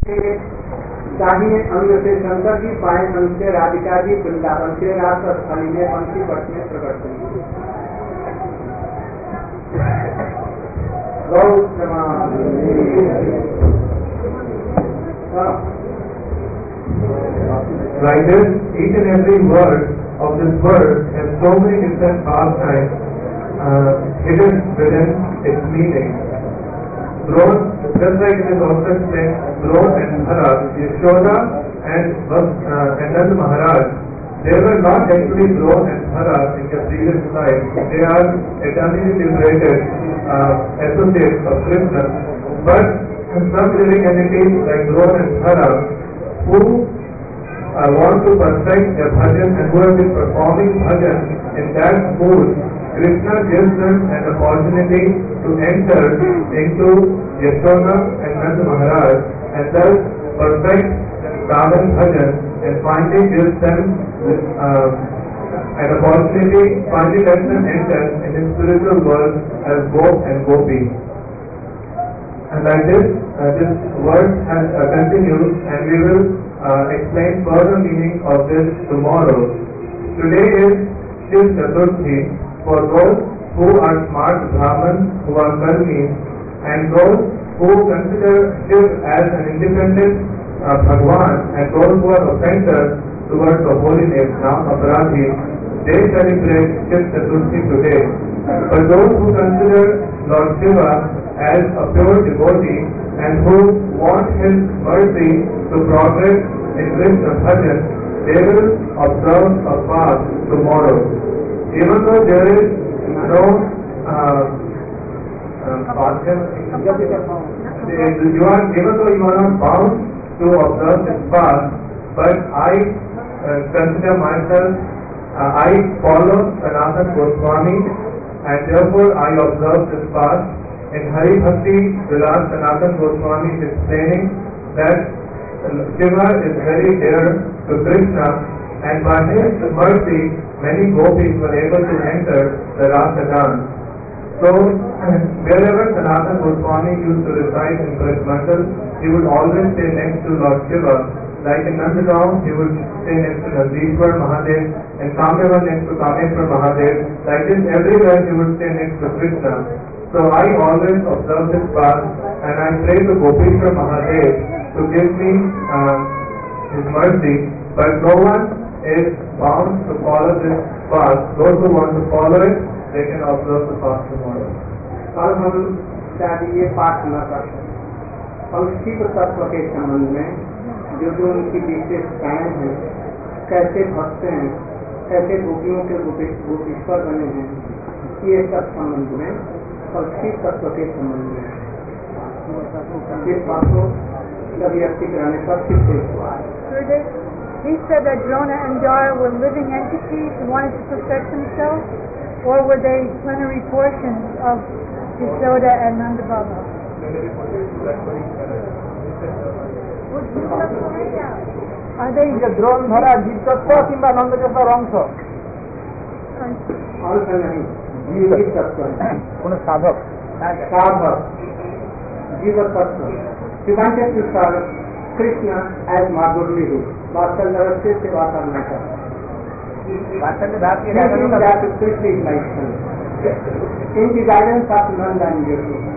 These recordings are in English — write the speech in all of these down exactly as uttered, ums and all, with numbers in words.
दाहिने अंग से शंकर जी, बाएं अंग से राधिका जी वृंदावन के रास स्थाली में पंक्ति पट में प्रकट हुई। गौ Like this, each and every word of this verse has so many different pastimes uh, hidden within its meaning. Drone, just like it is also explained, Drone and Bharat, Yashoda and uh, and Nand Maharaj, they were not actually Drone and Bharat in the previous life. They are eternally liberated uh, associates of Krishna. But some living entities like Drone and Bharat, who uh, want to perfect their bhajan and who have been performing bhajan in that mood, Krishna gives them an opportunity to enter into Yashoda and Nand Maharaj and thus perfect Ravan bhajan, and finally gives them uh, an opportunity, finally lets them enter in the spiritual world as Gop and Gopi. And like this, uh, this verse has uh, continued, and we will uh, explain further meaning of this tomorrow. Today is Shiv Chaturthi. For those who are smart Brahmins, who are Karmis, and those who consider Shiv as an independent uh, Bhagwan, and those who are offenders towards the holy name, Nam Aparadhi, they celebrate Shiv Chaturthi today. For those who consider Lord Shiva as a pure devotee and who want his mercy to progress in Krishna bhajan, they will observe a fast tomorrow. Even though there is no uh, uh, you are, even though you are not bound to observe this fast, but I uh, consider myself, uh, I follow Sanatana Goswami, and therefore I observe this fast. In Hari Bhakti, Vilas Sanatana Goswami is explaining that Shiva is very dear to Krishna, and by his mercy, many gopis were able to enter the Rasa dance. So, wherever Sanatana Goswami used to reside in Brajmandal, he would always stay next to Lord Shiva. Like in Nandagaon, he would stay next to Nandishwar Mahadev, and Kamyavan next to Kameshwar Mahadev. Like this, everywhere he would stay next to Krishna. So I always observe this path, and I pray to Gopeshwar Mahadev to give me uh, his mercy, but no one is bound to follow this path. Those who want to follow it, they can observe the path tomorrow. कल हम शायद ये पाठ न कर और शिव तत्व के संबंध में जो जो उनकी विशेषताएं हैं, कैसे भक्त हैं, कैसे गोपियों के गोपीश्वर बने हैं, ये सब संबंध में और शिव तत्व के संबंध में इस बात को व्यक्ति कराने पर सिद्ध हुआ है. He said that Drona and Dara were living entities who wanted to perfect themselves, or were they plenary portions of Yashoda and Nanda Baba? Are they Drona, Dhara, Jeev Tattva किंबा नंद Tattva अंश? अंश नहीं, जीव तत्व. कोण साधक? साधक, जीव तत्व. He wanted to serve Krishna as Madhurli, Vatsalya से सेवा करना था. वात्सल्य भाव की राजन that Krishna is my son. In the guidance of Nanda and Yashoda.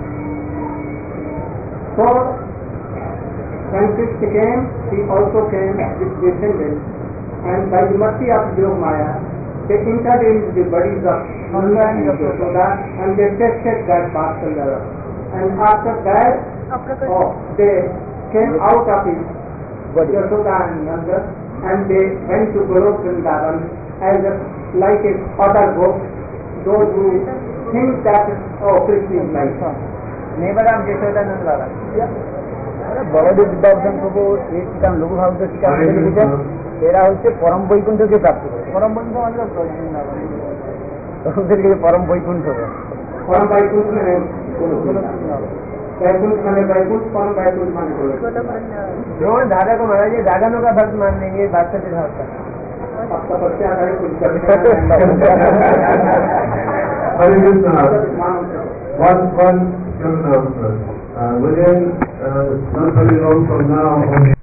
So when Krishna came, he also came with descendants, and by the mercy of Yog Maya, they entered into the bodies of Nanda and Yashoda, and they tested that Vatsalya. And after that, oh, they came out of it, Yashoda and Nanda, and they went to Golok Vrindavan as a, like a other ghost, those who think that, oh, Krishna is my son. Nevaram Yashoda Nanda. বড়দের বিদ্যার্জন প্রভু এই শিকাম লঘু ভাবতে শিকাম লিখেছেন, এরা হচ্ছে পরম বৈকুণ্ঠকে প্রাপ্ত করে. পরম বৈকুণ্ঠ আমাদের পরম বৈকুণ্ঠ পরম বৈকুণ্ঠ बैकुंठ माने बैकुंठ कौन बैकुंठ माने बोले जो दादा को महाराज ये दादा का भक्त मान लेंगे बात से होता आपका बच्चा अगर कुछ करने one one within uh, not very long from now on